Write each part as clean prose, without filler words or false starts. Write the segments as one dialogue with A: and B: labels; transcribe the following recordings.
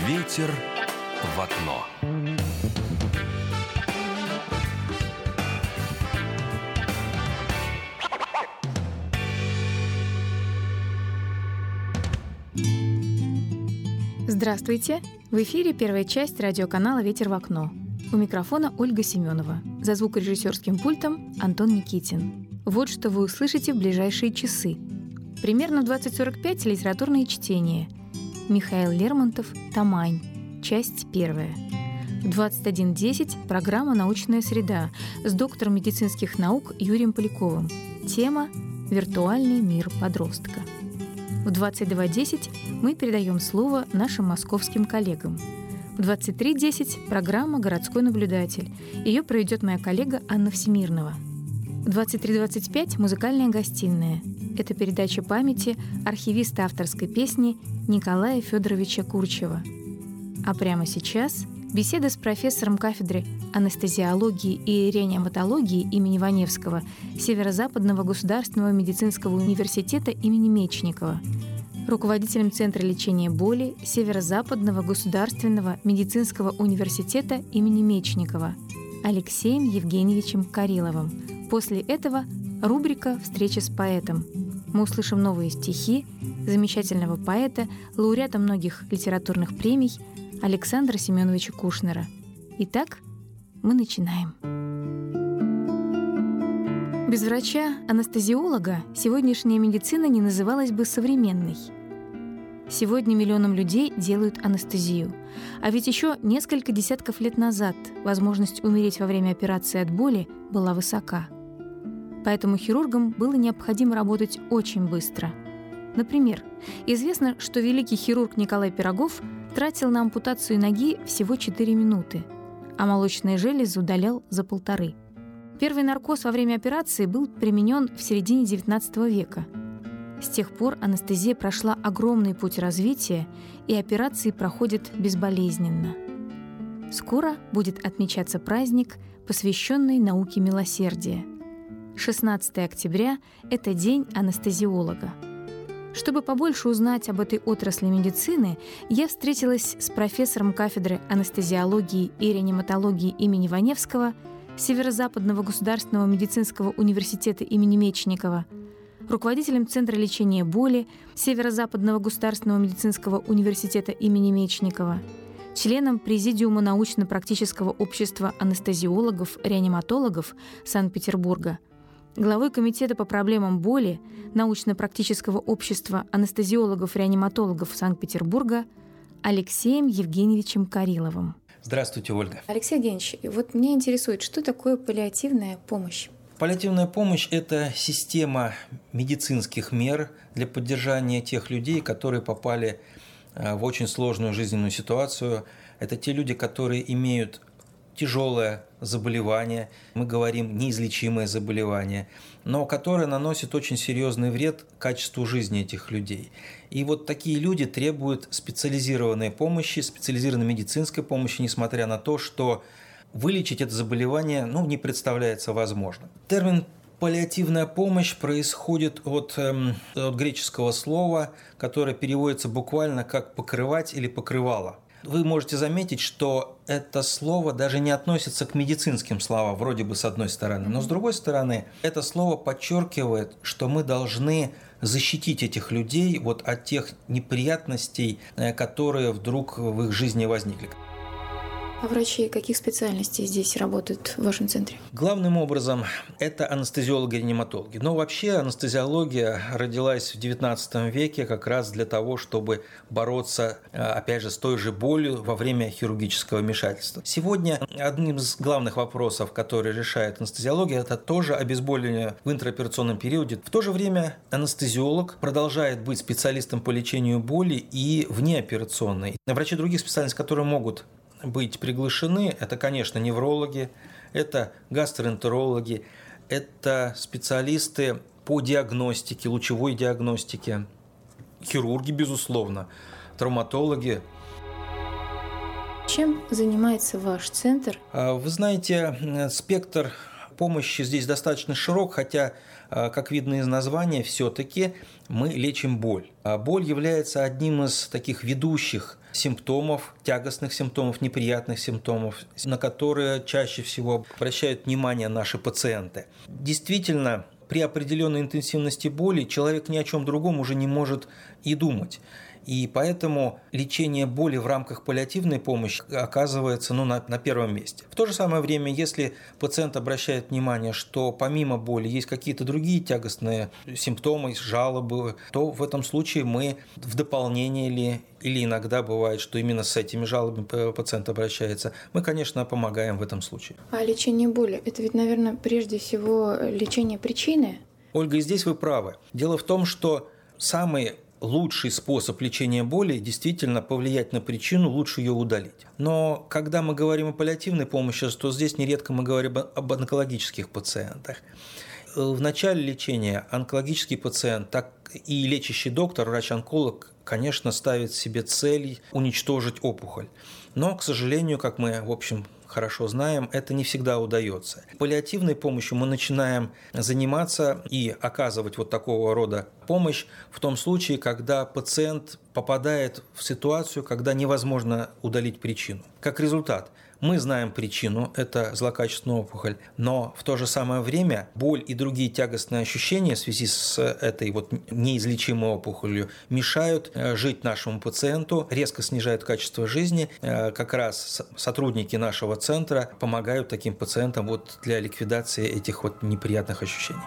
A: Ветер в окно.
B: Здравствуйте! В эфире первая часть радиоканала «Ветер в окно». У микрофона Ольга Семенова. За звукорежиссерским пультом Антон Никитин. Вот что вы услышите в ближайшие часы. Примерно в 20:45 литературные чтения. Михаил Лермонтов «Тамань». Часть первая. В 21:10 программа «Научная среда» с доктором медицинских наук Юрием Поляковым. Тема «Виртуальный мир подростка». В 22:10 мы передаем слово нашим московским коллегам. В 23:10 программа «Городской наблюдатель». Ее проведет моя коллега Анна Всемирнова. В 23:25 музыкальная гостиная. Это передача памяти архивиста авторской песни Николая Федоровича Курчева. А прямо сейчас беседа с профессором кафедры анестезиологии и реаниматологии имени Ваневского Северо-Западного государственного медицинского университета имени Мечникова, руководителем Центра лечения боли Северо-Западного государственного медицинского университета имени Мечникова Алексеем Евгеньевичем Кариловым. После этого рубрика «Встреча с поэтом». Мы услышим новые стихи замечательного поэта, лауреата многих литературных премий Александра Семеновича Кушнера. Итак, мы начинаем. Без врача-анестезиолога сегодняшняя медицина не называлась бы современной. Сегодня миллионам людей делают анестезию. А ведь еще несколько десятков лет назад возможность умереть во время операции от боли была высока. Поэтому хирургам было необходимо работать очень быстро. Например, известно, что великий хирург Николай Пирогов тратил на ампутацию ноги всего 4 минуты, а молочные железы удалял за 1,5. Первый наркоз во время операции был применен в середине XIX века. С тех пор анестезия прошла огромный путь развития, и операции проходят безболезненно. Скоро будет отмечаться праздник, посвященный науке милосердия. 16 октября – это День анестезиолога. Чтобы побольше узнать об этой отрасли медицины, я встретилась с профессором кафедры анестезиологии и реаниматологии имени Ваневского Северо-Западного государственного медицинского университета имени Мечникова, руководителем Центра лечения боли Северо-Западного государственного медицинского университета имени Мечникова, членом Президиума научно-практического общества анестезиологов-реаниматологов Санкт-Петербурга, главой Комитета по проблемам боли научно-практического общества анестезиологов-реаниматологов Санкт-Петербурга Алексеем Евгеньевичем Кариловым.
C: Здравствуйте, Ольга.
B: Алексей Евгеньевич, вот меня интересует, что такое паллиативная помощь?
C: Паллиативная помощь – это система медицинских мер для поддержания тех людей, которые попали в очень сложную жизненную ситуацию. Это те люди, которые имеют тяжелое заболевание, мы говорим неизлечимое заболевание, но которое наносит очень серьезный вред качеству жизни этих людей. И вот такие люди требуют специализированной помощи, специализированной медицинской помощи, несмотря на то, что вылечить это заболевание не представляется возможным. Термин «паллиативная помощь» происходит от греческого слова, которое переводится буквально как «покрывать» или «покрывало». Вы можете заметить, что это слово даже не относится к медицинским словам, вроде бы с одной стороны, но с другой стороны, это слово подчеркивает, что мы должны защитить этих людей от тех неприятностей, которые вдруг в их жизни возникли.
B: А врачи каких специальностей здесь работают в вашем центре?
C: Главным образом это анестезиологи-реаниматологи. Но вообще анестезиология родилась в XIX веке как раз для того, чтобы бороться, опять же, с той же болью во время хирургического вмешательства. Сегодня одним из главных вопросов, который решает анестезиология, это тоже обезболивание в интраоперационном периоде. В то же время анестезиолог продолжает быть специалистом по лечению боли и внеоперационной. Врачи других специальностей, которые могут быть приглашены, это, конечно, неврологи, это гастроэнтерологи, это специалисты по диагностике, лучевой диагностике, хирурги, безусловно, травматологи.
B: Чем занимается ваш центр?
C: Вы знаете, спектр помощи здесь достаточно широк, хотя, как видно из названия, все-таки мы лечим боль. А боль является одним из таких ведущих симптомов, тягостных симптомов, неприятных симптомов, на которые чаще всего обращают внимание наши пациенты. Действительно, при определенной интенсивности боли человек ни о чем другом уже не может и думать. И поэтому лечение боли в рамках паллиативной помощи оказывается на первом месте. В то же самое время, если пациент обращает внимание, что помимо боли есть какие-то другие тягостные симптомы, жалобы, то в этом случае мы в дополнение или иногда бывает, что именно с этими жалобами пациент обращается, мы, конечно, помогаем в этом случае.
B: А лечение боли – это ведь, наверное, прежде всего лечение причины?
C: Ольга, и здесь вы правы. Дело в том, что самый лучший способ лечения боли действительно повлиять на причину, лучше ее удалить. Но когда мы говорим о паллиативной помощи, то здесь нередко мы говорим об онкологических пациентах. В начале лечения онкологический пациент, так и лечащий доктор, врач-онколог, конечно, ставит себе цель уничтожить опухоль. Но, к сожалению, как мы, в общем, хорошо знаем, это не всегда удается. Паллиативной помощью мы начинаем заниматься и оказывать вот такого рода помощь в том случае, когда пациент попадает в ситуацию, когда невозможно удалить причину. Как результат, мы знаем причину, это злокачественная опухоль, но в то же самое время боль и другие тягостные ощущения в связи с этой вот неизлечимой опухолью мешают жить нашему пациенту, резко снижают качество жизни. Как раз сотрудники нашего центра помогают таким пациентам вот для ликвидации этих вот неприятных ощущений.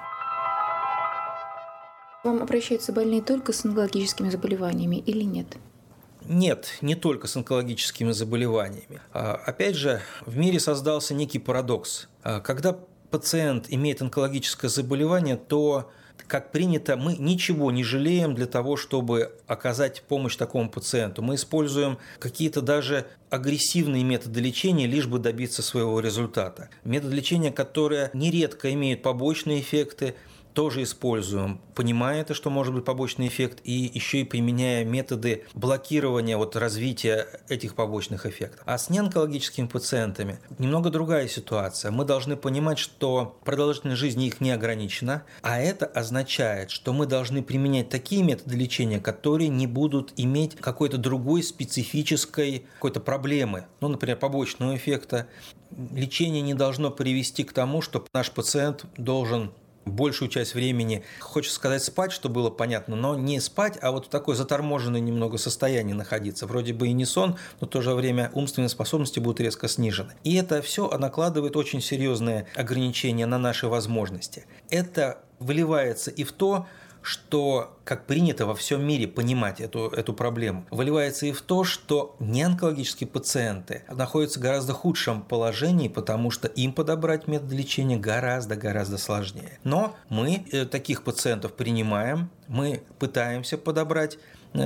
B: К вам обращаются больные только с онкологическими заболеваниями или нет?
C: Нет, не только с онкологическими заболеваниями. Опять же, в мире создался некий парадокс. Когда пациент имеет онкологическое заболевание, то, как принято, мы ничего не жалеем для того, чтобы оказать помощь такому пациенту. Мы используем какие-то даже агрессивные методы лечения, лишь бы добиться своего результата. Методы лечения, которые нередко имеют побочные эффекты, тоже используем, понимая это, что может быть побочный эффект, и еще и применяя методы блокирования развития этих побочных эффектов. А с неонкологическими пациентами немного другая ситуация. Мы должны понимать, что продолжительность жизни их не ограничена, а это означает, что мы должны применять такие методы лечения, которые не будут иметь какой-то другой специфической какой-то проблемы, например, побочного эффекта. Лечение не должно привести к тому, что наш пациент должен большую часть времени, хочется сказать, спать, что было понятно, но не спать, а вот в такое заторможенное немного состояние находиться. Вроде бы и не сон, но в то же время умственные способности будут резко снижены. И это все накладывает очень серьезные ограничения на наши возможности. Это выливается и в то, что, как принято во всем мире понимать эту проблему, выливается и в то, что неонкологические пациенты находятся в гораздо худшем положении, потому что им подобрать метод лечения гораздо сложнее. Но мы таких пациентов принимаем, мы пытаемся подобрать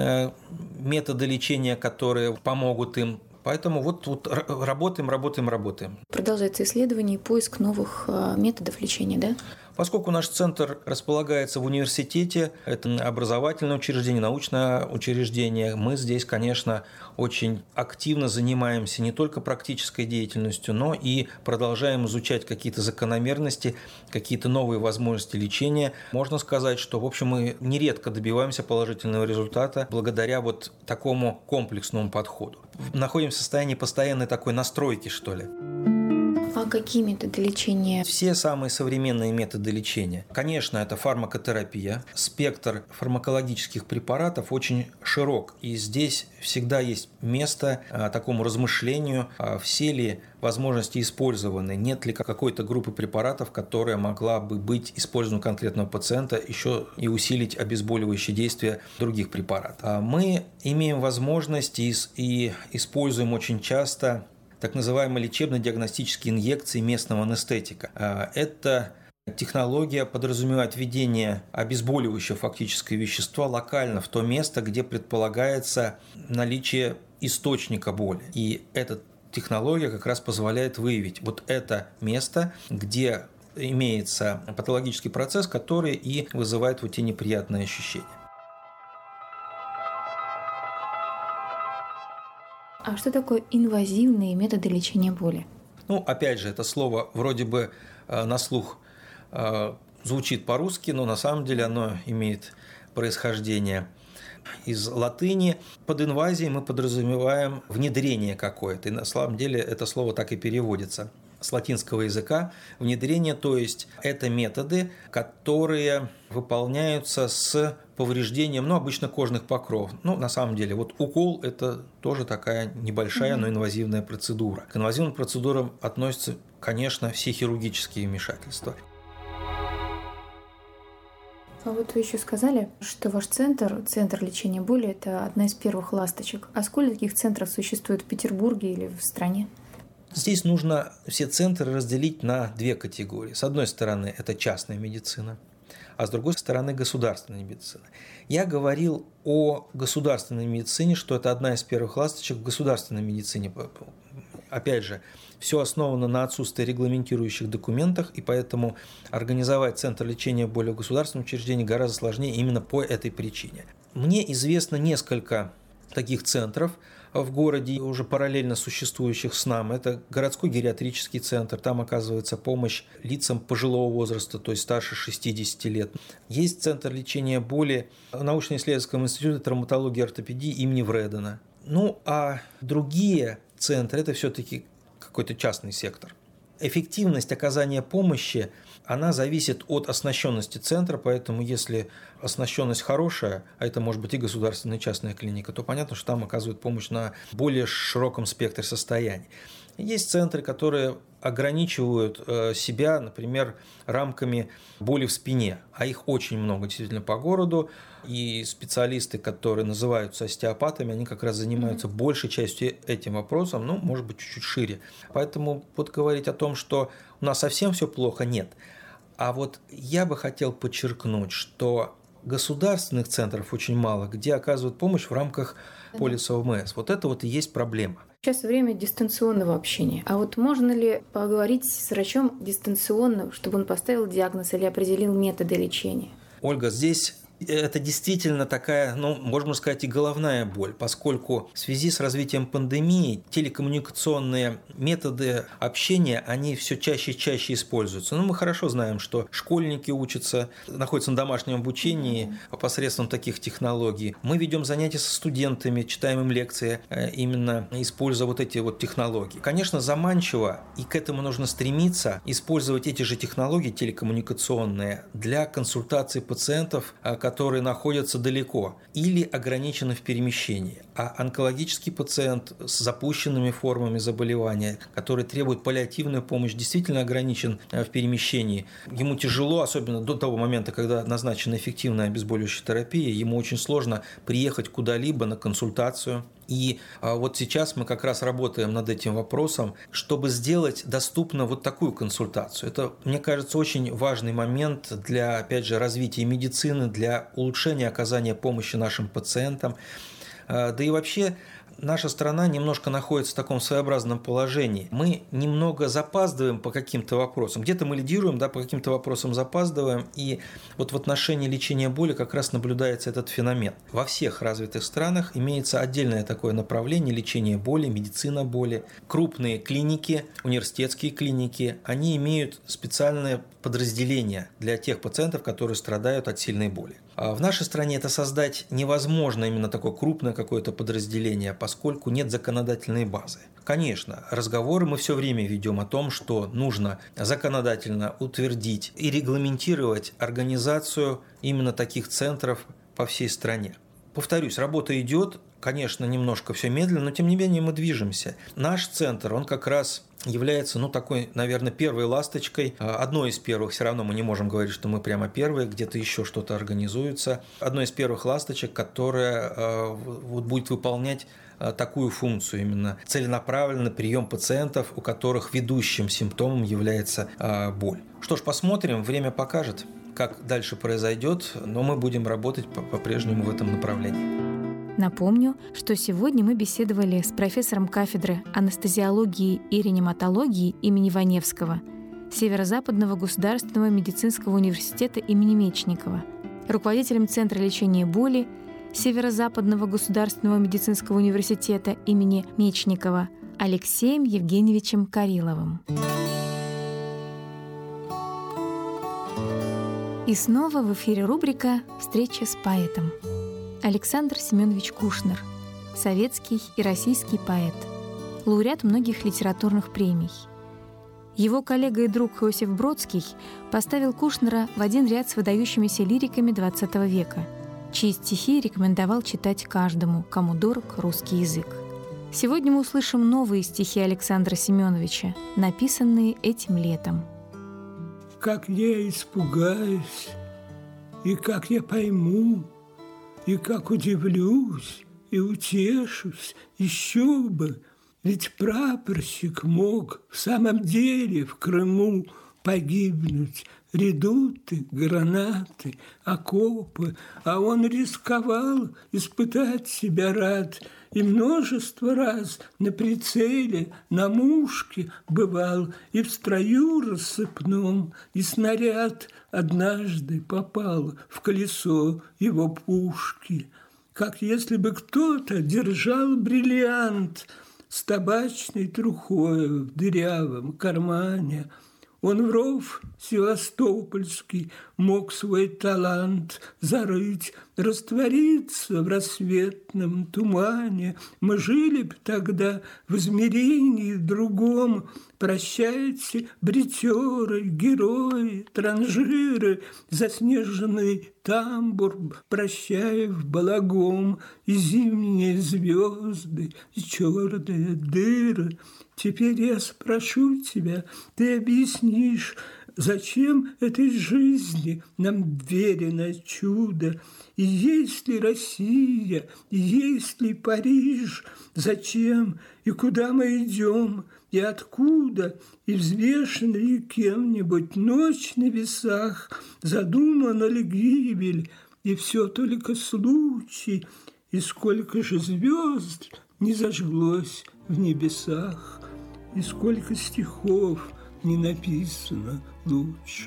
C: методы лечения, которые помогут им. Поэтому вот работаем.
B: Продолжается исследование и поиск новых методов лечения, да?
C: Поскольку наш центр располагается в университете, это образовательное учреждение, научное учреждение, мы здесь, конечно, очень активно занимаемся не только практической деятельностью, но и продолжаем изучать какие-то закономерности, какие-то новые возможности лечения. Можно сказать, что, в общем, мы нередко добиваемся положительного результата благодаря вот такому комплексному подходу. Находимся в состоянии постоянной такой настройки, что ли.
B: А какие методы лечения?
C: Все самые современные методы лечения. Конечно, это фармакотерапия. Спектр фармакологических препаратов очень широк. И здесь всегда есть место такому размышлению, все ли возможности использованы, нет ли какой-то группы препаратов, которая могла бы быть использована у конкретного пациента, еще и усилить обезболивающее действие других препаратов. Мы имеем возможность и используем очень часто так называемые лечебно-диагностические инъекции местного анестетика. Эта технология подразумевает введение обезболивающего фактического вещества локально в то место, где предполагается наличие источника боли. И эта технология как раз позволяет выявить вот это место, где имеется патологический процесс, который и вызывает вот те неприятные ощущения.
B: А что такое инвазивные методы лечения боли?
C: Опять же, это слово вроде бы на слух звучит по-русски, но на самом деле оно имеет происхождение из латыни. Под инвазией мы подразумеваем внедрение какое-то, и на самом деле это слово так и переводится с латинского языка. Внедрение, то есть это методы, которые выполняются с повреждением, обычно кожных покровов. На самом деле, вот укол – это тоже такая небольшая, но инвазивная процедура. К инвазивным процедурам относятся, конечно, все хирургические вмешательства.
B: А вот вы еще сказали, что ваш центр лечения боли – это одна из первых ласточек. А сколько таких центров существует в Петербурге или в стране?
C: Здесь нужно все центры разделить на две категории. С одной стороны, это частная медицина, а с другой стороны, государственная медицина. Я говорил о государственной медицине, что это одна из первых ласточек в государственной медицине. Опять же, все основано на отсутствии регламентирующих документов, и поэтому организовать центр лечения боли в государственном учреждении гораздо сложнее именно по этой причине. Мне известно несколько таких центров в городе, уже параллельно существующих с нами. Это городской гериатрический центр, там оказывается помощь лицам пожилого возраста, то есть старше 60 лет. Есть центр лечения боли в научно-исследовательском институте травматологии и ортопедии имени Вредена. А другие центры – это все-таки какой-то частный сектор. Эффективность оказания помощи, она зависит от оснащенности центра, поэтому если оснащенность хорошая, а это может быть и государственная, и частная клиника, то понятно, что там оказывают помощь на более широком спектре состояний. Есть центры, которые ограничивают себя, например, рамками боли в спине, а их очень много действительно по городу, и специалисты, которые называются остеопатами, они как раз занимаются большей частью этим вопросом, может быть, чуть-чуть шире. Поэтому говорить о том, что у нас совсем все плохо, нет. А вот я бы хотел подчеркнуть, что государственных центров очень мало, где оказывают помощь в рамках полиса ОМС. Вот это и есть проблема.
B: Сейчас время дистанционного общения. А вот можно ли поговорить с врачом дистанционно, чтобы он поставил диагноз или определил методы лечения?
C: Ольга, здесь это действительно такая, можно сказать, и головная боль, поскольку в связи с развитием пандемии телекоммуникационные методы общения, они все чаще и чаще используются. Мы хорошо знаем, что школьники учатся, находятся на домашнем обучении посредством таких технологий. Мы ведем занятия со студентами, читаем им лекции, именно используя эти технологии. Конечно, заманчиво, и к этому нужно стремиться, использовать эти же технологии телекоммуникационные для консультации пациентов, которые находятся далеко или ограничены в перемещении. А онкологический пациент с запущенными формами заболевания, который требует паллиативную помощь, действительно ограничен в перемещении. Ему тяжело, особенно до того момента, когда назначена эффективная обезболивающая терапия, ему очень сложно приехать куда-либо на консультацию. И сейчас мы как раз работаем над этим вопросом, чтобы сделать доступно такую консультацию. Это, мне кажется, очень важный момент для, опять же, развития медицины, для улучшения оказания помощи нашим пациентам. Да и вообще наша страна немножко находится в таком своеобразном положении. Мы немного запаздываем по каким-то вопросам. Где-то мы лидируем, по каким-то вопросам запаздываем. И в отношении лечения боли как раз наблюдается этот феномен. Во всех развитых странах имеется отдельное такое направление лечения боли, медицина боли. Крупные клиники, университетские клиники, они имеют специальное подразделение для тех пациентов, которые страдают от сильной боли. А в нашей стране это создать невозможно, именно такое крупное какое-то подразделение, поскольку нет законодательной базы. Конечно, разговоры мы все время ведем о том, что нужно законодательно утвердить и регламентировать организацию именно таких центров по всей стране. Повторюсь, работа идет, конечно, немножко все медленно, но тем не менее мы движемся. Наш центр, он как раз является, такой, наверное, первой ласточкой, одной из первых, все равно мы не можем говорить, что мы прямо первые, где-то еще что-то организуется, одной из первых ласточек, которая будет выполнять такую функцию, именно целенаправленный прием пациентов, у которых ведущим симптомом является боль. Что ж, посмотрим, время покажет, как дальше произойдет, но мы будем работать по-прежнему в этом направлении.
B: Напомню, что сегодня мы беседовали с профессором кафедры анестезиологии и реаниматологии имени Ваневского Северо-Западного государственного медицинского университета имени Мечникова, руководителем Центра лечения боли Северо-Западного государственного медицинского университета имени Мечникова Алексеем Евгеньевичем Кариловым. И снова в эфире рубрика «Встреча с поэтом». Александр Семенович Кушнер, советский и российский поэт, лауреат многих литературных премий. Его коллега и друг Иосиф Бродский поставил Кушнера в один ряд с выдающимися лириками XX века, чьи стихи рекомендовал читать каждому, кому дорог русский язык. Сегодня мы услышим новые стихи Александра Семеновича, написанные этим летом.
D: Как я испугаюсь, и как я пойму, и как удивлюсь, и утешусь, еще бы, ведь прапорщик мог в самом деле в Крыму погибнуть. Редуты, гранаты, окопы, а он рисковал, испытать себя рад. И множество раз на прицеле, на мушке бывал, и в строю рассыпном, и снаряд однажды попал в колесо его пушки. Как если бы кто-то держал бриллиант с табачной трухой в дырявом кармане. Он в ров севастопольский мог свой талант зарыть, раствориться в рассветном тумане. Мы жили б тогда в измерении другом. Прощайте, бритеры, герои, транжиры, заснеженный тамбур, прощаев балагом, и зимние звезды, и черные дыры. Теперь я спрошу тебя, ты объяснишь, зачем этой жизни нам верено чудо? И есть ли Россия, и есть ли Париж? Зачем и куда мы идем, и откуда? И взвешена ли кем-нибудь ночь на весах? Задумана ли гибель, и все только случай? И сколько же звезд не зажглось в небесах, и сколько стихов не написано лучших.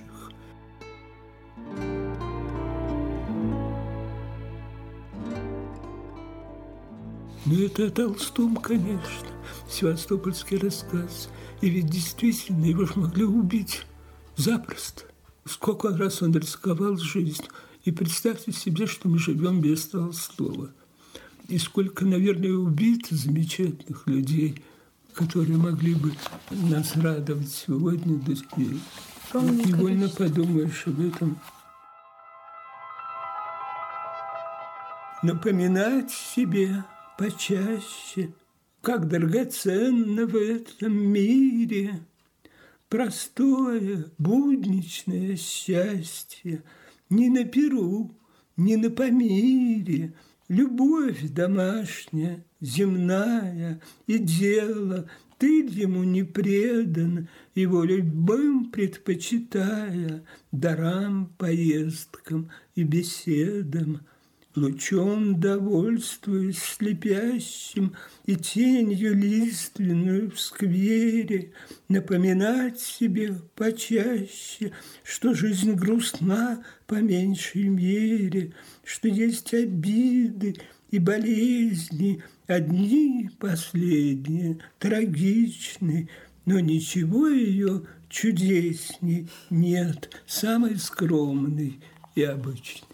D: Ну, это о Толстом, конечно, севастопольский рассказ. И ведь действительно его же могли убить запросто. Сколько раз он рисковал жизнью. И представьте себе, что мы живем без Толстого. И сколько, наверное, убито замечательных людей, которые могли бы нас радовать сегодня. Невольно подумаешь об этом. Напоминать себе почаще, как драгоценно в этом мире простое, будничное счастье. Ни на пиру, ни на помире, любовь домашняя, земная, и дело, ты ему не предан, его любым предпочитая, дарам, поездкам и беседам. Лучом довольствуясь слепящим и тенью лиственную в сквере, напоминать себе почаще, что жизнь грустна по меньшей мере, что есть обиды и болезни, одни последние, трагичны, но ничего ее чудесней нет, самый скромный и обычный.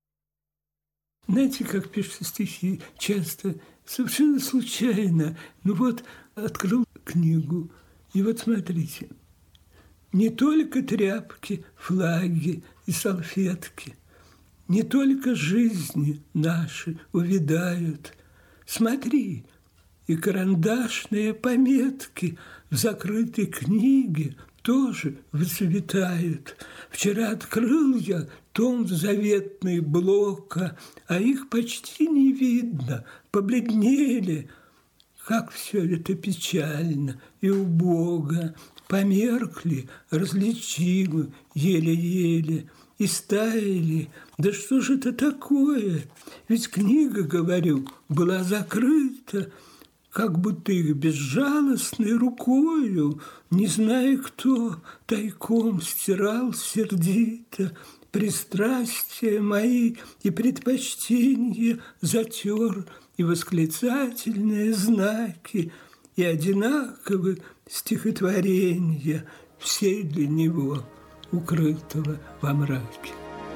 D: Знаете, как пишутся стихи? Часто совершенно случайно. Ну вот, открыл книгу, и вот смотрите. Не только тряпки, флаги и салфетки, не только жизни наши увядают. Смотри, и карандашные пометки в закрытой книге тоже выцветают. Вчера открыл я том заветный Блока, а их почти не видно, побледнели. Как все это печально и убого, померкли, различимы еле-еле, и стаяли. Да что же это такое? Ведь книга, говорю, была закрыта, как будто их безжалостной рукою, не зная кто, тайком стирал сердито, пристрастия мои и предпочтения затер, и восклицательные знаки, и одинаковы стихотворения, все для него, укрытого во мраке.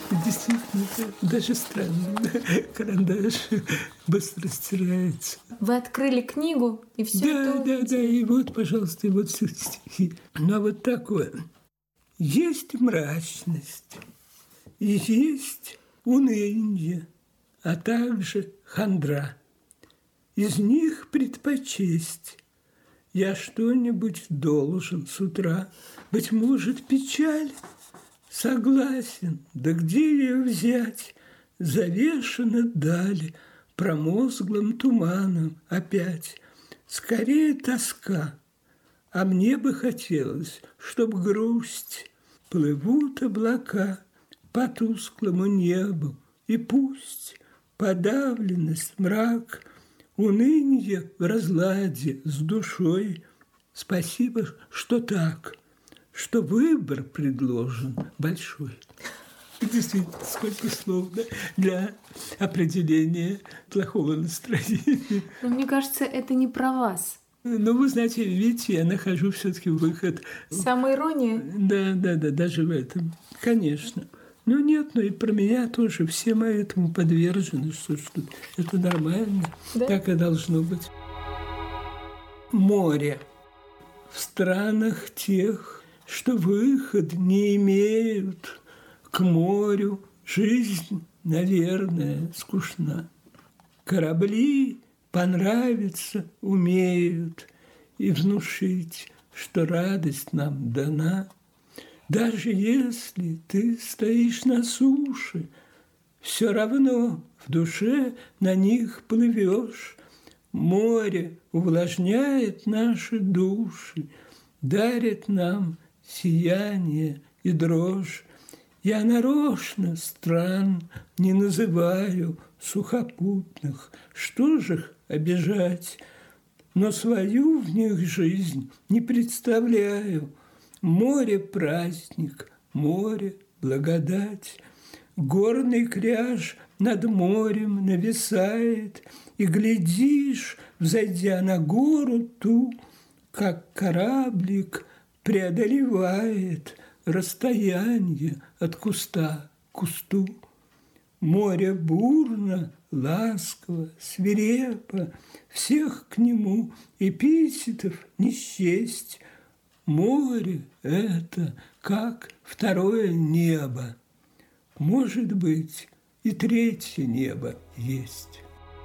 D: Действительно, даже странно. Карандаш быстро стирается.
B: Вы открыли книгу, и все
D: Да, и вот, пожалуйста, и вот все стихи. Ну, а вот такое. Есть мрачность, и есть уныние, а также хандра. Из них предпочесть я что-нибудь должен с утра. Быть может, печаль? Согласен, да где ее взять? Завешена дали промозглым туманом опять. Скорее тоска, а мне бы хотелось, чтоб грусть. Плывут облака по тусклому небу, и пусть подавленность, мрак, уныние в разладе с душой. Спасибо, что так, что выбор предложен большой. Действительно, сколько слов, да, для определения плохого настроения.
B: Но мне кажется, это не про вас.
D: Ну, вы знаете, видите, я нахожу все-таки выход.
B: Самоирония?
D: Да, даже в этом, конечно. Ну, нет, и про меня тоже. Все мы этому подвержены, что это нормально. Да? Так и должно быть. Море. В странах тех, что выход не имеют к морю, жизнь, наверное, скучна. Корабли понравиться умеют и внушить, что радость нам дана. Даже если ты стоишь на суше, все равно в душе на них плывешь. Море увлажняет наши души, дарит нам сияние и дрожь. Я нарочно стран не называю сухопутных, что же их обижать? Но свою в них жизнь не представляю. Море – праздник, море – благодать. Горный кряж над морем нависает, и глядишь, взойдя на гору ту, как кораблик преодолевает расстояние от куста к кусту. Море бурно, ласково, свирепо, всех к нему эпитетов не счесть. Море – это как второе небо. Может быть, и третье небо есть.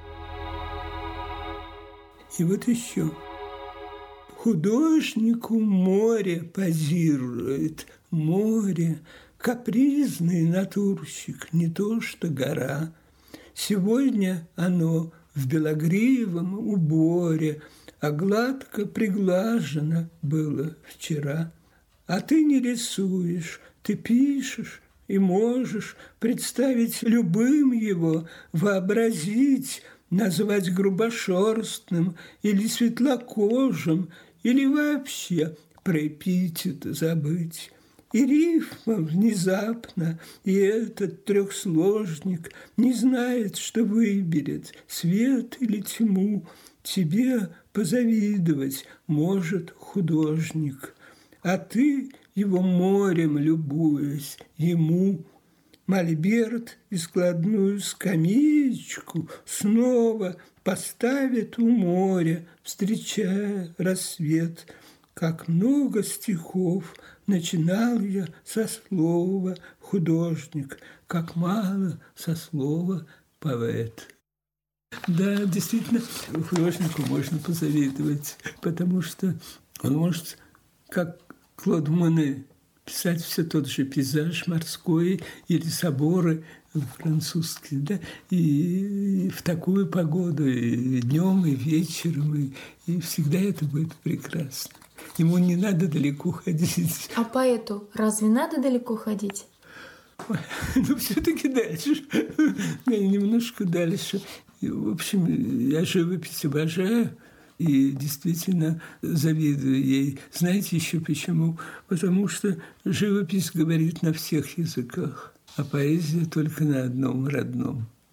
D: И вот еще. Художнику море позирует, море – капризный натурщик, не то что гора. Сегодня оно в белогривом уборе, а гладко приглажено было вчера. А ты не рисуешь, ты пишешь и можешь представить любым его, вообразить, назвать грубошерстным или светлокожим, или вообще про эпитет забыть. И рифма внезапно, и этот трехсложник не знает, что выберет, свет или тьму. Тебе позавидовать может художник, а ты его морем любуясь, ему мольберт и складную скамеечку снова поставит у моря, встречая рассвет. Как много стихов начинал я со слова художник, как мало со слова поэт. Да, действительно, художнику можно позавидовать, потому что он может, как Клод Моне, писать все тот же пейзаж морской или соборы французские, да, и в такую погоду, и днем, и вечером, и всегда это будет прекрасно. Ему не надо далеко ходить.
B: А поэту разве надо далеко ходить?
D: Ну, все-таки дальше. Немножко дальше. И, в общем, я живопись обожаю и действительно завидую ей. Знаете еще почему? Потому что живопись говорит на всех языках, а поэзия только на одном родном.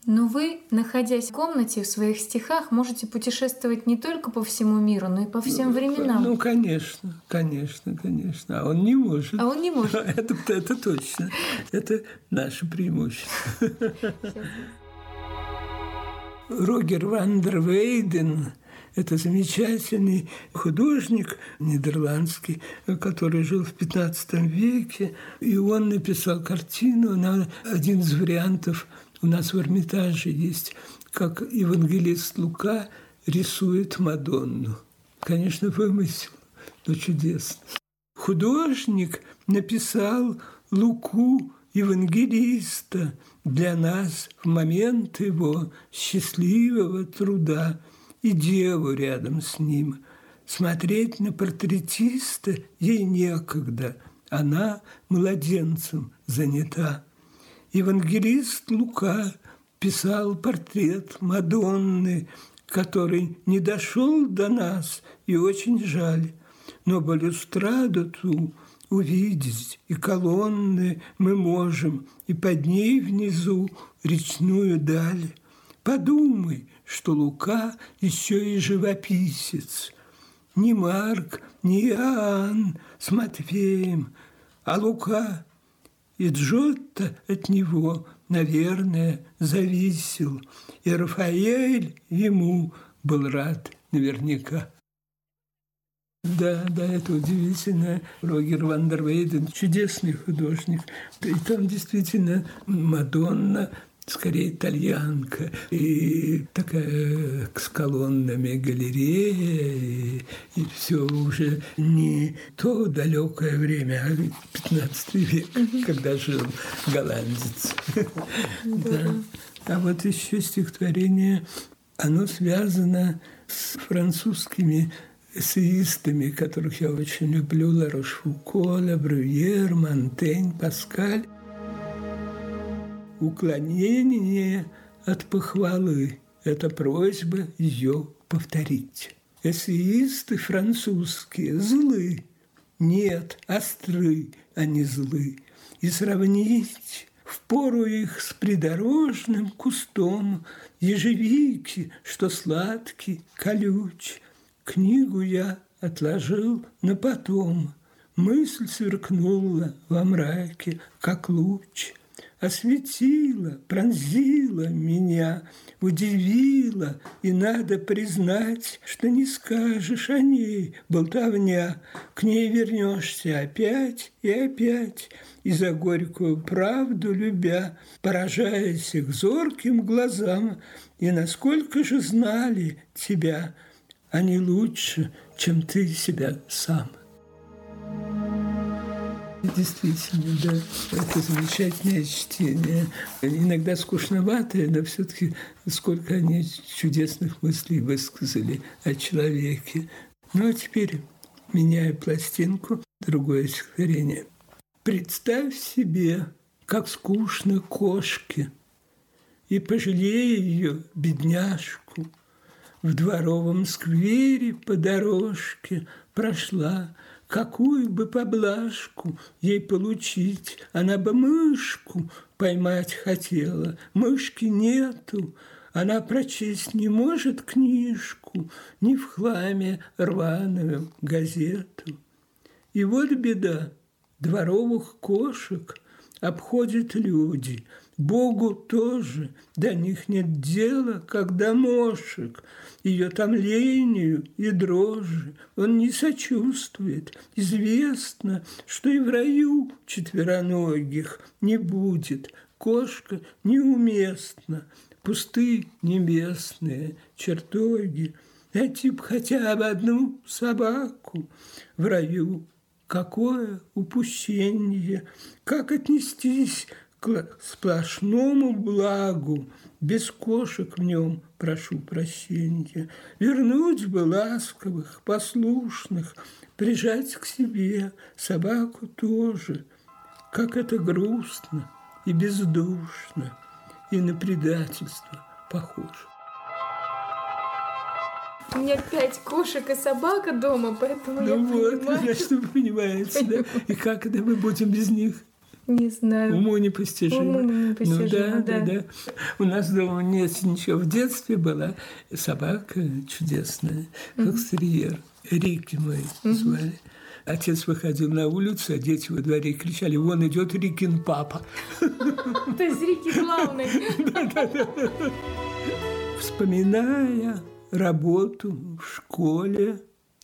B: Но вы, находясь в комнате, в своих стихах, можете путешествовать не только по всему миру, но и по всем временам.
D: Ну, конечно. А он не может. Это точно. Это наше преимущество. Рогер ван дер Вейден – это замечательный художник нидерландский, который жил в XV веке. И он написал картину на один из вариантов. У нас в Эрмитаже есть, как евангелист Лука рисует Мадонну. Конечно, вымысел, но чудесно. Художник написал Луку евангелиста для нас в момент его счастливого труда и деву рядом с ним. Смотреть на портретиста ей некогда, она младенцем занята. Евангелист Лука писал портрет Мадонны, который не дошел до нас, и очень жаль. Но балюстраду ту увидеть и колонны мы можем, и под ней внизу речную даль. Подумай, что Лука еще и живописец. Ни Марк, ни Иоанн с Матфеем, а Лука и Джотто от него, наверное, зависел, и Рафаэль ему был рад наверняка. Да, это удивительно. Рогер ван дер Вейден – чудесный художник. И там действительно Мадонна, скорее итальянка, и такая с колоннами галерея, и все уже не то далекое время, а 15 век, когда жил голландец. Да. А вот еще стихотворение, оно связано с французскими эссеистами, которых я очень люблю: Ла Рошфуко, Ла Брюер, Монтень, Паскаль. Уклонение от похвалы – это просьба ее повторить. Эссеисты французские злы, нет, остры, они злы. И сравнить впору их с придорожным кустом ежевики, что сладкий, колюч. Книгу я отложил на потом. Мысль сверкнула во мраке, как луч. Осветила, пронзила меня, удивила, и надо признать, что не скажешь о ней, болтовня. К ней вернешься опять и опять, и за горькую правду любя, поражаясь их зорким глазам, и насколько же знали тебя, они лучше, чем ты себя сам. Действительно, да, это замечательное чтение. Иногда скучноватое, но все-таки сколько они чудесных мыслей высказали о человеке. Ну, а теперь, меняя пластинку, другое стихотворение. Представь себе, как скучно кошке, и пожалей ее, бедняжку. В дворовом сквере по дорожке прошла, какую бы поблажку ей получить, она бы мышку поймать хотела. Мышки нету, она прочесть не может книжку, ни в хламе рваную газету. И вот беда, дворовых кошек обходят люди, Богу тоже до них нет дела, как до мошек. Ее томлению и дрожи он не сочувствует. Известно, что и в раю четвероногих не будет. Кошка неуместна, пусты небесные чертоги. Найти б хотя бы одну собаку в раю. Какое упущение! Как отнестись к сплошному благу? Без кошек в нем прошу прощения. Вернуть бы ласковых, послушных, прижать к себе собаку тоже. Как это грустно и бездушно, и на предательство похоже.
B: У меня 5 кошек и собака дома, поэтому я
D: вот,
B: понимаю.
D: Значит, вы понимаете, да? И как это мы будем без них?
B: Не знаю.
D: Уму непостижимо.
B: Уму непостижимо,
D: да. У нас дома нет ничего. В детстве была собака чудесная, фокстерьер. Рики мы звали. Отец выходил на улицу, а дети во дворе кричали: «Вон идет Рикин папа».
B: То есть Рики главный.
D: Вспоминая работу в школе,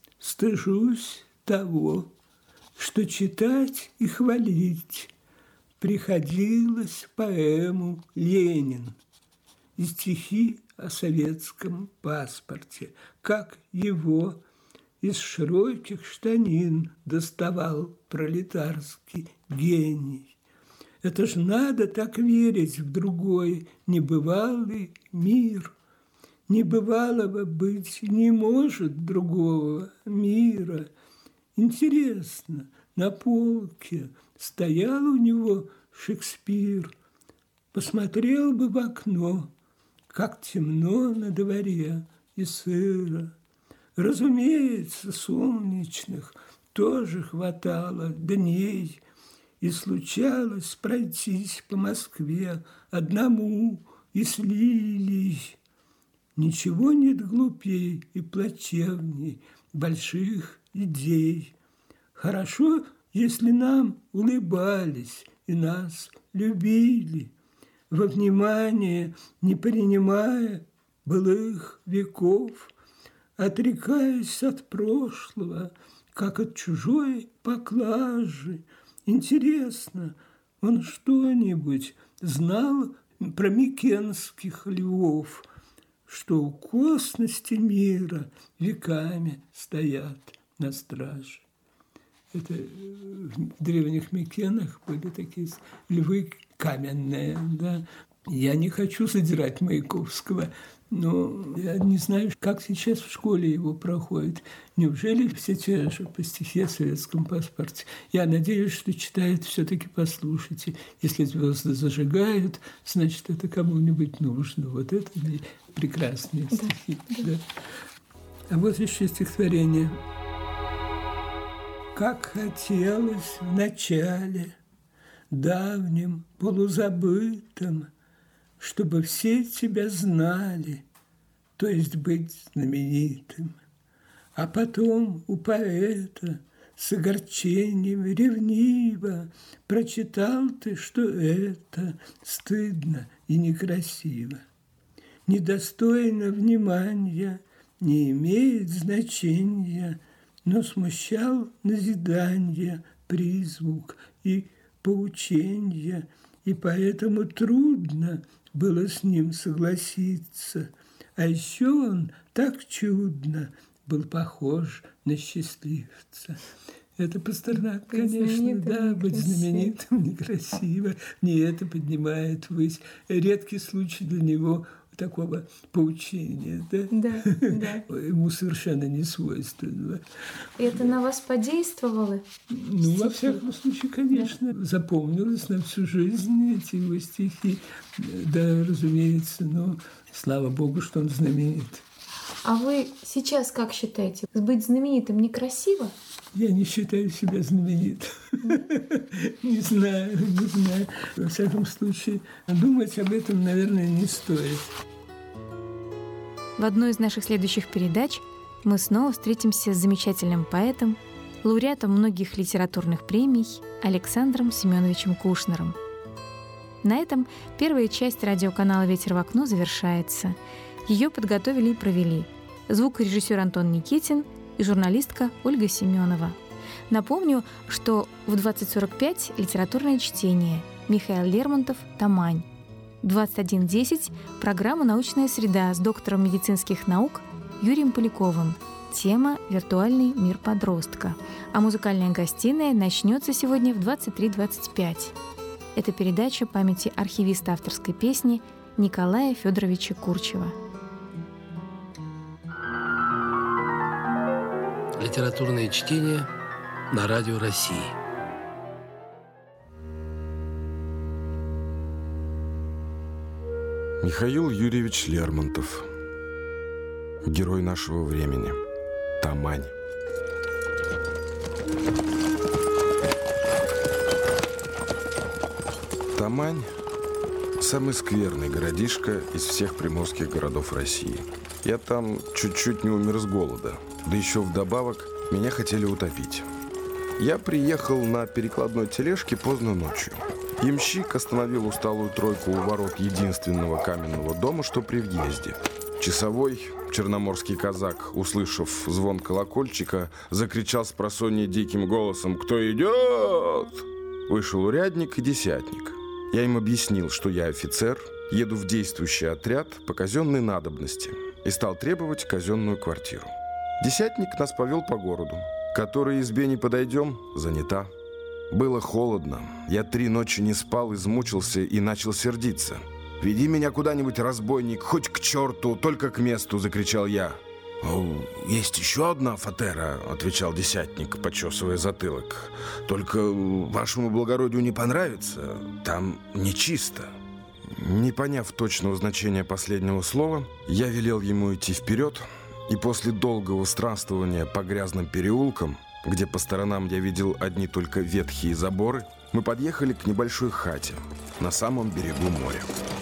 D: стыжусь того, что читать и хвалить приходилось поэму «Ленин» и стихи о советском паспорте, как его из широких штанин доставал пролетарский гений. Это ж надо так верить в другой небывалый мир. Небывалого быть не может другого мира. Интересно, на полке стоял у него Шекспир, посмотрел бы в окно, как темно на дворе и сыро. Разумеется, солнечных тоже хватало дней, и случалось пройтись по Москве одному и с лилией. Ничего нет глупей и плачевней больших идей. Хорошо, если нам улыбались и нас любили, во внимание не принимая былых веков, отрекаясь от прошлого, как от чужой поклажи. Интересно, он что-нибудь знал про микенских львов, что у косности мира веками стоят на страже? Это в древних Микенах были такие львы каменные, да. Я не хочу задирать Маяковского, но я не знаю, как сейчас в школе его проходит. Неужели все те же по стихе о советском паспорте? Я надеюсь, что читают все-таки «Послушайте». Если звезды зажигают, значит, это кому-нибудь нужно. Вот это прекрасные стихи. Да. А вот еще стихотворение. Как хотелось в начале, давнем, полузабытом, чтобы все тебя знали, то есть быть знаменитым. А потом у поэта с огорчением ревниво прочитал ты, что это стыдно и некрасиво. Недостойно внимания, не имеет значения, но смущал назидания призвук и поучения, и поэтому трудно было с ним согласиться. А еще он так чудно был похож на счастливца. Это Пастернак, конечно, да, быть знаменитым некрасиво. Не это поднимает ввысь. Редкий случай для него такого поучения, да?
B: Да.
D: Ему совершенно не свойственно.
B: Это на вас подействовало?
D: Ну, во всяком случае, конечно. Да. Запомнилось на всю жизнь эти его стихи. Да, разумеется, но слава богу, что он знаменит.
B: А вы сейчас как считаете? Быть знаменитым некрасиво?
D: Я не считаю себя знаменитым. Не знаю. Во всяком случае, думать об этом, наверное, не стоит.
B: В одной из наших следующих передач мы снова встретимся с замечательным поэтом, лауреатом многих литературных премий Александром Семеновичем Кушнером. На этом первая часть радиоканала «Ветер в окно» завершается. Ее подготовили и провели звукорежиссер Антон Никитин и журналистка Ольга Семенова. Напомню, что в 20:45 литературное чтение Михаил Лермонтов «Тамань». В 21:10 программа «Научная среда» с доктором медицинских наук Юрием Поляковым. Тема «Виртуальный мир подростка». А музыкальная гостиная начнется сегодня в 23:25. Это передача памяти архивиста авторской песни Николая Федоровича Курчева.
A: Литературное чтение на Радио России.
E: Михаил Юрьевич Лермонтов. Герой нашего времени. Тамань. Тамань – самый скверный городишко из всех приморских городов России. Я там чуть-чуть не умер с голода, да еще вдобавок меня хотели утопить. Я приехал на перекладной тележке поздно ночью. Ямщик остановил усталую тройку у ворот единственного каменного дома, что при въезде. Часовой, черноморский казак, услышав звон колокольчика, закричал с просонья диким голосом: «Кто идет?» Вышел урядник и десятник. Я им объяснил, что я офицер, еду в действующий отряд по казенной надобности, и стал требовать казенную квартиру. Десятник нас повел по городу. К которой избе не подойдем, занята. Было холодно. Я 3 ночи не спал, измучился и начал сердиться. «Веди меня куда-нибудь, разбойник, хоть к черту, только к месту!» – закричал я. «Есть еще одна фатера», – отвечал десятник, почесывая затылок. «Только вашему благородию не понравится, там нечисто». Не поняв точного значения последнего слова, я велел ему идти вперед, и после долгого странствования по грязным переулкам, где по сторонам я видел одни только ветхие заборы, мы подъехали к небольшой хате на самом берегу моря.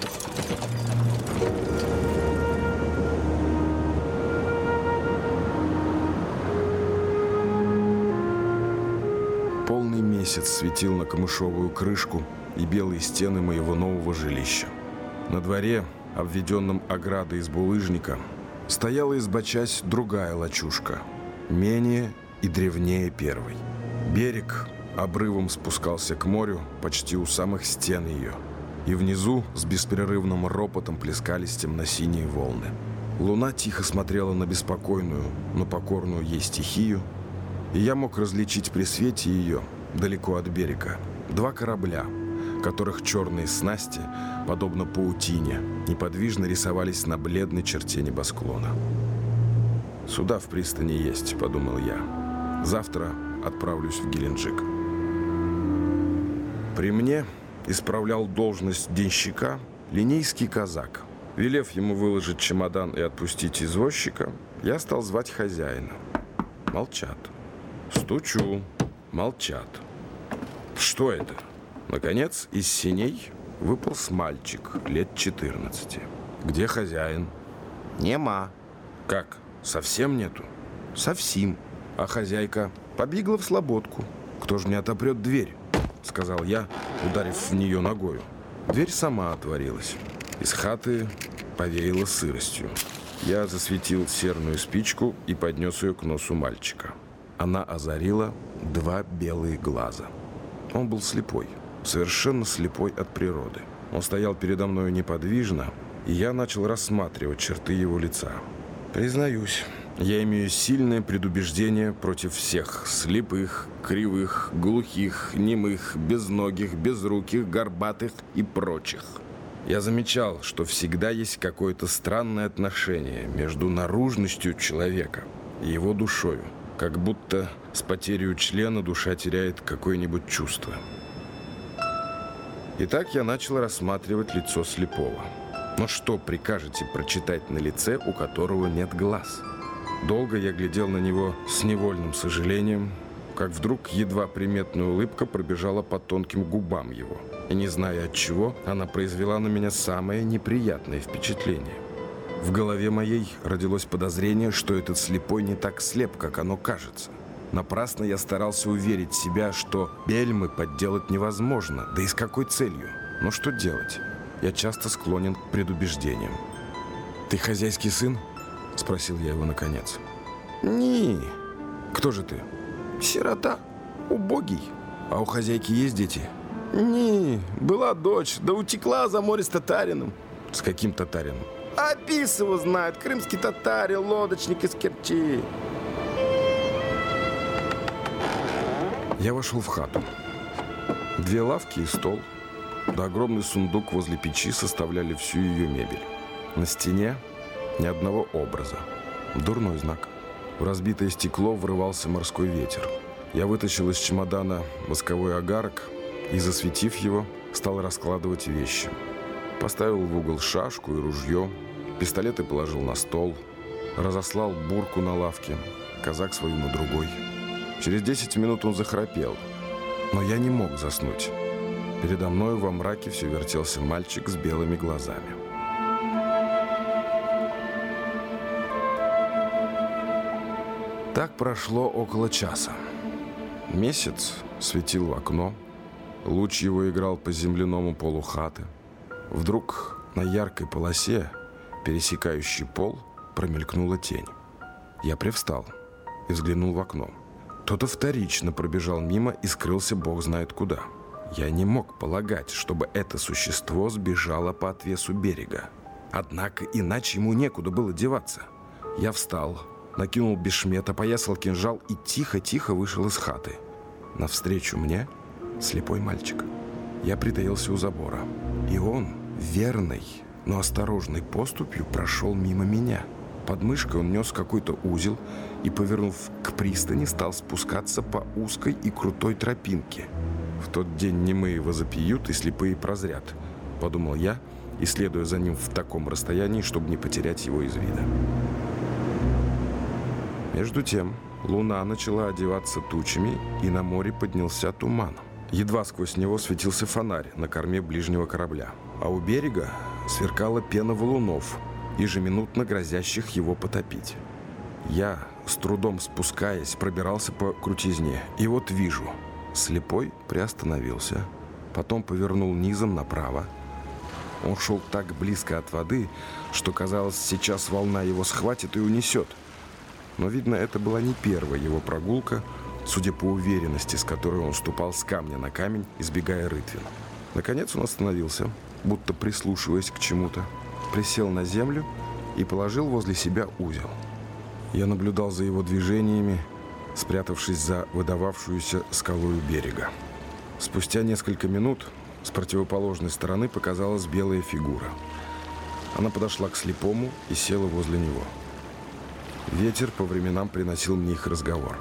E: Полный месяц светил на камышовую крышку и белые стены моего нового жилища. На дворе, обведенном оградой из булыжника, стояла, избочась, другая лачушка, менее и древнее первой. Берег обрывом спускался к морю почти у самых стен ее, и внизу с беспрерывным ропотом плескались темно-синие волны. Луна тихо смотрела на беспокойную, но покорную ей стихию, и я мог различить при свете ее, далеко от берега, 2 корабля, которых черные снасти, подобно паутине, неподвижно рисовались на бледной черте небосклона. «Суда в пристани есть», — подумал я. «Завтра отправлюсь в Геленджик». При мне исправлял должность денщика линейский казак. Велев ему выложить чемодан и отпустить извозчика, я стал звать хозяина. Молчат. Стучу. Молчат. Что это? Наконец, из сеней выполз мальчик лет 14. «Где хозяин?» «Нема». «Как? Совсем нету?» «Совсем. А хозяйка побегла в слободку». «Кто ж мне отопрет дверь?» — сказал я, ударив в нее ногою. Дверь сама отворилась. Из хаты повеяло сыростью. Я засветил серную спичку и поднес ее к носу мальчика. Она озарила 2 белые глаза. Он был слепой. Совершенно слепой от природы. Он стоял передо мною неподвижно, и я начал рассматривать черты его лица. Признаюсь, я имею сильное предубеждение против всех слепых, кривых, глухих, немых, безногих, безруких, горбатых и прочих. Я замечал, что всегда есть какое-то странное отношение между наружностью человека и его душою, как будто с потерей члена душа теряет какое-нибудь чувство. Итак, я начал рассматривать лицо слепого. Но что прикажете прочитать на лице, у которого нет глаз? Долго я глядел на него с невольным сожалением, как вдруг едва приметная улыбка пробежала по тонким губам его. И не зная от чего, она произвела на меня самое неприятное впечатление. В голове моей родилось подозрение, что этот слепой не так слеп, как оно кажется. Напрасно я старался уверить себя, что бельмы подделать невозможно, да и с какой целью. Но что делать? Я часто склонен к предубеждениям. «Ты хозяйский сын?» — спросил я его наконец. «Не. Кто же ты?» «Сирота. Убогий. А у хозяйки есть дети?» «Не. Была дочь, да утекла за море с татарином». «С каким татарином?» «А пис его знает. Крымский татарин, лодочник из Керчи». Я вошел в хату. 2 лавки и стол, да огромный сундук возле печи составляли всю ее мебель. На стене ни одного образа. Дурной знак. В разбитое стекло врывался морской ветер. Я вытащил из чемодана восковой огарок и, засветив его, стал раскладывать вещи. Поставил в угол шашку и ружье, пистолеты положил на стол, разослал бурку на лавке, казак свою на другой. Через 10 минут он захрапел, но я не мог заснуть. Передо мной во мраке все вертелся мальчик с белыми глазами. Так прошло около часа. Месяц светил в окно, луч его играл по земляному полу хаты. Вдруг на яркой полосе, пересекающей пол, промелькнула тень. Я привстал и взглянул в окно. Кто-то вторично пробежал мимо и скрылся бог знает куда. Я не мог полагать, чтобы это существо сбежало по отвесу берега. Однако иначе ему некуда было деваться. Я встал, накинул бешмет, опоясал кинжал и тихо-тихо вышел из хаты. Навстречу мне слепой мальчик. Я притаился у забора. И он, верной, но осторожной поступью, прошел мимо меня. Под мышкой он нес какой-то узел и, повернув к пристани, стал спускаться по узкой и крутой тропинке. В тот день немые возопьют и слепые прозрят, подумал я, и следуя за ним в таком расстоянии, чтобы не потерять его из вида. Между тем луна начала одеваться тучами, и на море поднялся туман. Едва сквозь него светился фонарь на корме ближнего корабля, а у берега сверкала пена валунов, ежеминутно грозящих его потопить. Я, с трудом спускаясь, пробирался по крутизне, и вот вижу, слепой приостановился, потом повернул низом направо. Он шел так близко от воды, что казалось, сейчас волна его схватит и унесет. Но, видно, это была не первая его прогулка, судя по уверенности, с которой он ступал с камня на камень, избегая рытвин. Наконец он остановился, будто прислушиваясь к чему-то, присел на землю и положил возле себя узел. Я наблюдал за его движениями, спрятавшись за выдававшуюся скалою берега. Спустя несколько минут с противоположной стороны показалась белая фигура. Она подошла к слепому и села возле него. Ветер по временам приносил мне их разговор.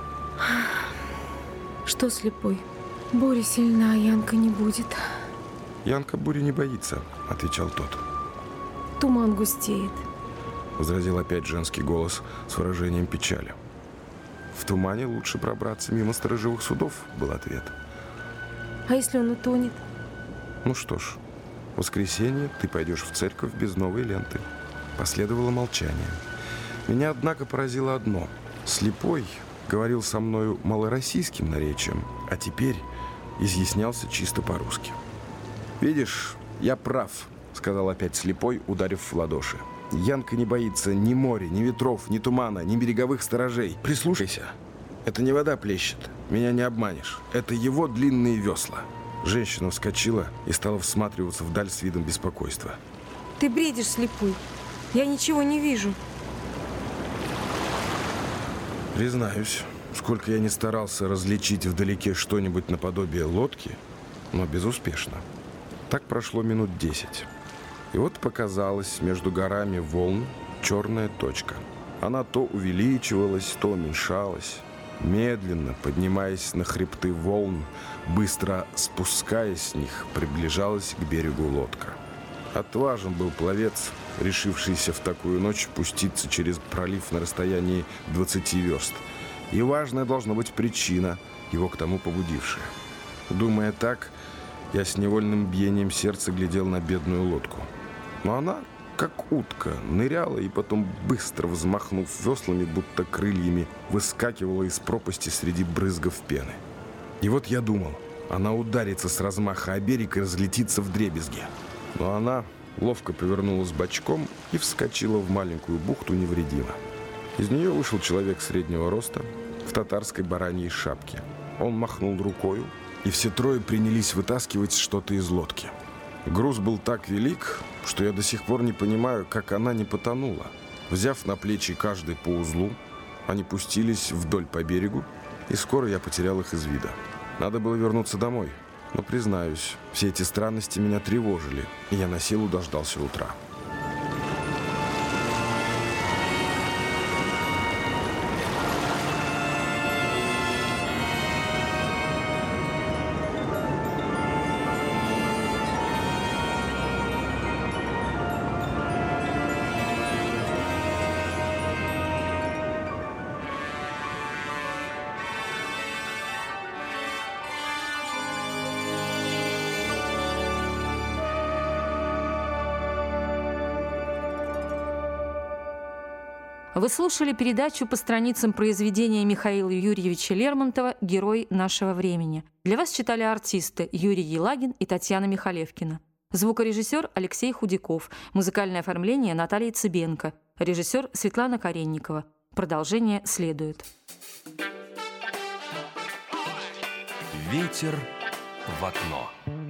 F: Что, слепой? Буря сильна, а Янка не будет.
E: Янка бури не боится, отвечал тот.
F: Туман густеет,
E: возразил опять женский голос с выражением печали. В тумане лучше пробраться мимо сторожевых судов, был ответ.
F: А если он утонет?
E: Ну что ж, в воскресенье ты пойдешь в церковь без новой ленты. Последовало молчание. Меня, однако, поразило одно. Слепой говорил со мною малороссийским наречием, а теперь изъяснялся чисто по-русски. «Видишь, я прав», — сказал опять слепой, ударив в ладоши. «Янка не боится ни моря, ни ветров, ни тумана, ни береговых сторожей. Прислушайся. Это не вода плещет. Меня не обманешь. Это его длинные весла». Женщина вскочила и стала всматриваться вдаль с видом беспокойства.
F: Ты бредишь, слепой. Я ничего не вижу.
E: Признаюсь, сколько я ни старался различить вдалеке что-нибудь наподобие лодки, но безуспешно. Так прошло минут 10. И вот показалась между горами волн черная точка. Она то увеличивалась, то уменьшалась. Медленно, поднимаясь на хребты волн, быстро спускаясь с них, приближалась к берегу лодка. Отважен был пловец, решившийся в такую ночь пуститься через пролив на расстоянии 20 верст. И важная должна быть причина, его к тому побудившая. Думая так, я с невольным биением сердца глядел на бедную лодку. Но она, как утка, ныряла и потом, быстро взмахнув веслами, будто крыльями, выскакивала из пропасти среди брызгов пены. И вот я думал, она ударится с размаха о берег и разлетится вдребезги. Но она ловко повернулась бочком и вскочила в маленькую бухту невредимо. Из нее вышел человек среднего роста в татарской бараньей шапке. Он махнул рукою, и все трое принялись вытаскивать что-то из лодки. Груз был так велик, что я до сих пор не понимаю, как она не потонула. Взяв на плечи каждый по узлу, они пустились вдоль по берегу, и скоро я потерял их из вида. Надо было вернуться домой. Но, признаюсь, все эти странности меня тревожили, и я на силу дождался утра.
G: Вы слушали передачу по страницам произведения Михаила Юрьевича Лермонтова «Герой нашего времени». Для вас читали артисты Юрий Елагин и Татьяна Михалевкина. Звукорежиссер Алексей Худяков. Музыкальное оформление Наталья Цыбенко. Режиссер Светлана Каренникова. Продолжение следует.
H: Ветер в окно.